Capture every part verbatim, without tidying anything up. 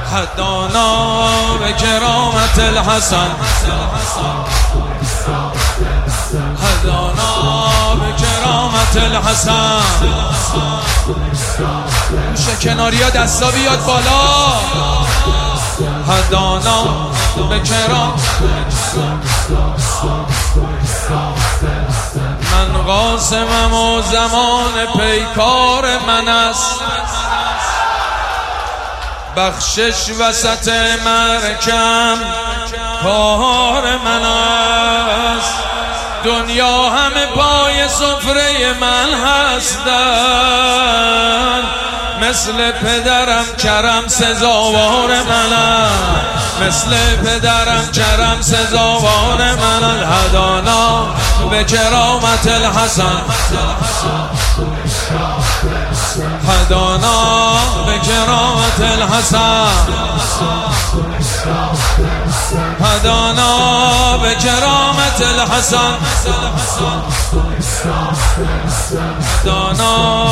هدانا به کرامت الحسن، هدانا به کرامت الحسن. میشه کناریا دستا بیاد بالا. هدانا به کرامت، من قاسمم و زمان پیکار من است، بخشش وسط مرکم کار من است. دنیا همه پای سفره من هستند، مثل پدرم کرم سزاوار من است، مثل پدرم کرم سزاوار من است. هدانا به کرامت الحسن، هدانا به کرامت الحسن، هدانا به کرامت الحسن، هدانا.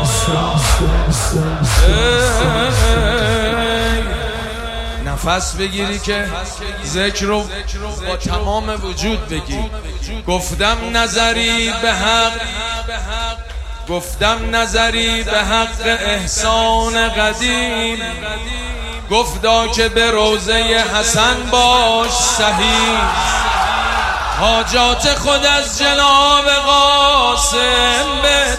نفس بگیری که ذکر رو با تمام وجود بگی. گفتم نظری به حق، گفتم نظری به حق احسان قدیم، گفتا که به روضه حسن باش صحیح. حاجات خود از جناب قاسم به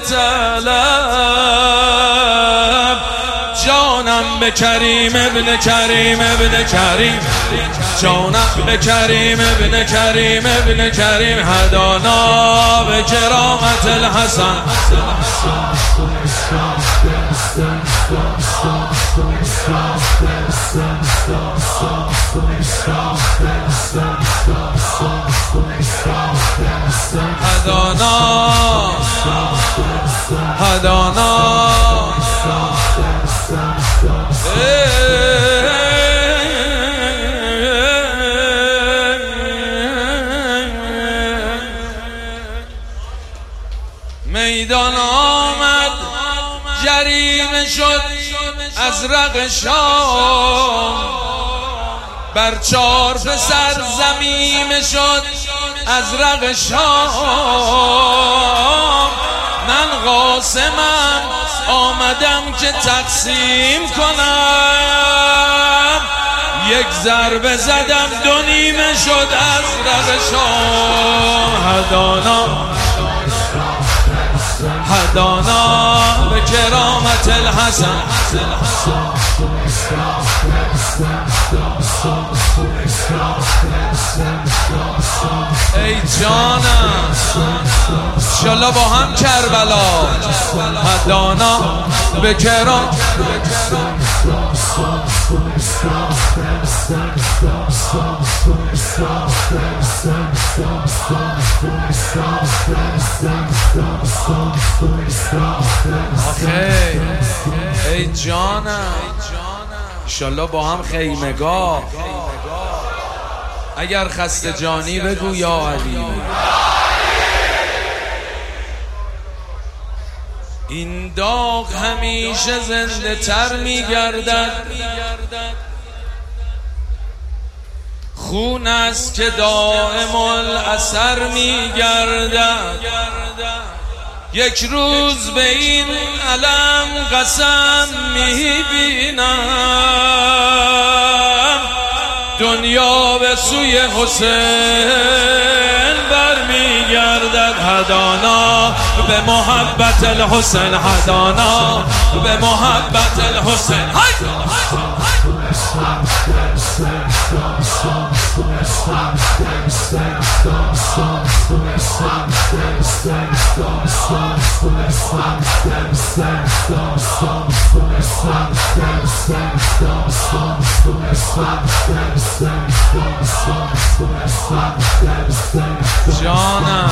طلب، جانم به کریم ابن کریم ابن کریم، جانم به کریم ابن کریم ابن کریم. هدانا به کرامت الحسن، هدانا هدانا. میدان آمد جریمه شد ازرق شام، بر چار پسر زمین شد ازرق شام. من قاسمم آمدم که تقسیم کنم، یک ضربه زدم دو نیمه شد ازرق شام. هدانا هدانا به کرامت الحسن، ای جانم انشالله با هم کربلا. هدانا به کرامت، ای جانم انشالله با هم خیمگاه. اگر خسته جانی بگو یا علی. این داغ همیشه زنده تر میگردد، خون است که دائم الاثر میگردد. یک روز به این علم قسم میبینم، دنیا به سوی حسین برمیگردد. هدانا به محبت الحسین، هدانا به محبت الحسین. جانم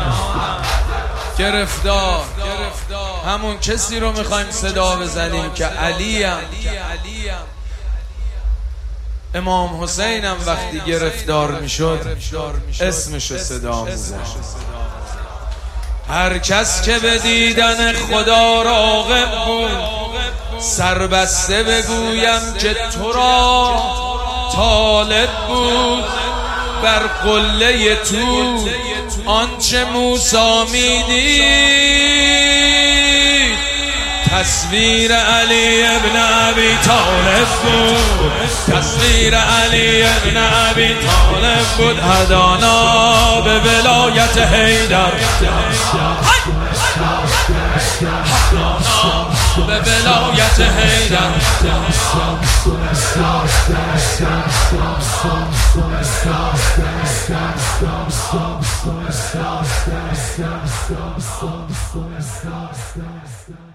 گرفتار همون کسی رو میخوایم صدا بزنیم که علیم. امام حسینم وقتی گرفتار میشد اسمشو صدا میزد. هر کس که به دیدن خدا راغب بود سربسته بگویم که تو را طالب بود بر قله تو آنچه موسی میدید تصویر علی ابن ابی طالب بود تصویر علی ابن ابی طالب بود هدانا به ولایت حیدر به ولایت حیدر